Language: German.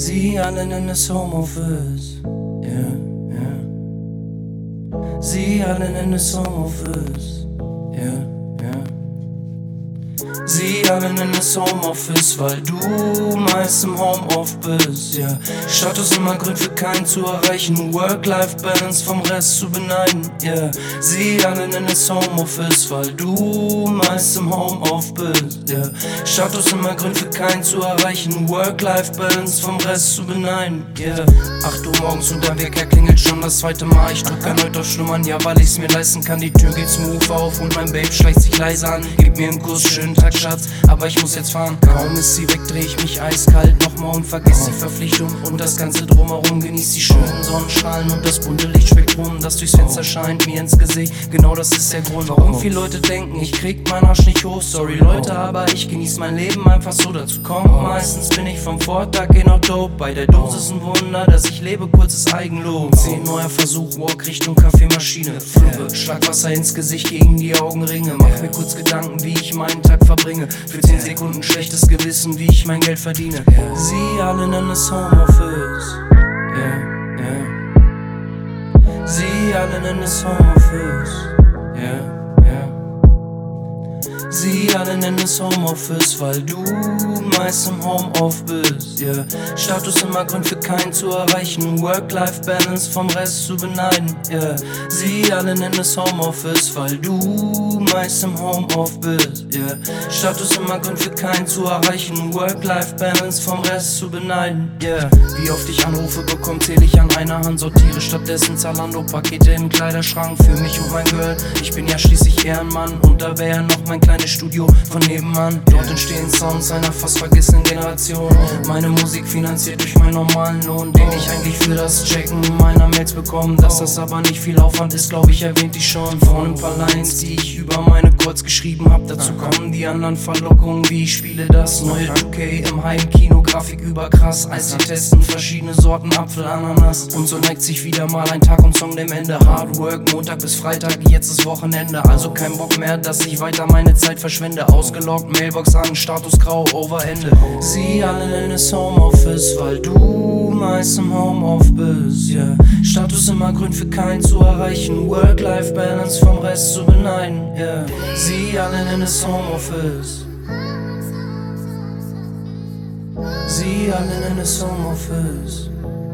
Sie alle nennen es Homeoffice, yeah, yeah. Sie alle nennen es Homeoffice, yeah, yeah. Sie alle nennen es Homeoffice, weil du meist im Homeoff bist, yeah. Status immer Grund für keinen zu erreichen, Work-Life-Balance vom Rest zu beneiden, yeah. Sie alle nennen es Homeoffice, weil du meist im Homeoff bist, yeah. Status immer Grund für keinen zu erreichen, Work-Life-Balance vom Rest zu beneiden, yeah. 8 Uhr morgens und dein Wecker klingelt schon das zweite Mal. Ich drück erneut auf Schlummern, ja, weil ich's mir leisten kann. Die Tür geht smooth auf und mein Babe schleicht sich leise an. Gib mir einen Kuss, schönen Tag, Schatz, aber ich muss jetzt fahren. Kaum ist sie weg, dreh ich mich eiskalt nochmal und vergiss die Verpflichtung und das Ganze drumherum. Genieß die schönen Sonnenstrahlen und das bunte Lichtspektrum, das durchs Fenster scheint mir ins Gesicht. Genau das ist der Grund, warum viele Leute denken, ich krieg meinen Arsch nicht hoch. Sorry Leute, aber ich genieß mein Leben einfach so, dazu kommt meistens bin ich vom Vortag noch dope. Bei der Dosis ein Wunder, dass ich lebe, kurzes Eigenlob. 10 neuer Versuch, Walk Richtung Kaffeemaschine. Fluppe, Schlagwasser ins Gesicht, gegen die Augenringe. Mach mir kurz Gedanken, wie ich meinen Tag verbringe. Für 10 Sekunden schlechtes Gewissen, wie ich mein Geld verdiene. Sie alle nennen es Homeoffice, yeah, yeah. Sie alle nennen es Homeoffice, yeah, yeah. Sie alle nennen es Homeoffice, weil du meist im Homeoff bist, yeah. Status immer Grund für keinen zu erreichen, Work-Life-Balance vom Rest zu beneiden, yeah. Sie alle nennen es Homeoffice, weil du meist im Homeoff bist, yeah. Status immer Grund für keinen zu erreichen, Work-Life-Balance vom Rest zu beneiden, yeah. Wie oft ich Anrufe bekomme, zähle ich an einer Hand, sortiere stattdessen Zalando-Pakete im Kleiderschrank für mich und mein Girl. Ich bin ja schließlich Ehrenmann und da wäre noch mein kleines Studio von nebenan. Dort entstehen Sounds einer fast vergessenen Generation. Meine Musik finanziert durch meinen normalen Lohn, den ich eigentlich für das Checken meiner Mails bekomme. Dass das aber nicht viel Aufwand ist, glaube ich, erwähnt ich schon. Von ein paar Lines, die ich über meine Chords geschrieben hab. Dazu kommen die anderen Verlockungen, wie ich spiele das neue 2K im Heimkino. Grafik überkrass, Eistee testen, verschiedene Sorten Apfel, Ananas. Und so neigt sich wieder mal ein Tag und Song dem Ende. Hard Work, Montag bis Freitag, jetzt ist Wochenende. Also kein Bock mehr, dass ich weiter meine Zeit verschwende. Ausgeloggt, Mailbox an, Status grau, over Ende. Sie alle nennen es Homeoffice, weil du meist im Homeoff bist, yeah. Status immer Grund für keinen zu erreichen, Work-Life-Balance vom Rest zu beneiden, yeah. Sie alle nennen es Homeoffice. Sie alle nennen es Homeoffice.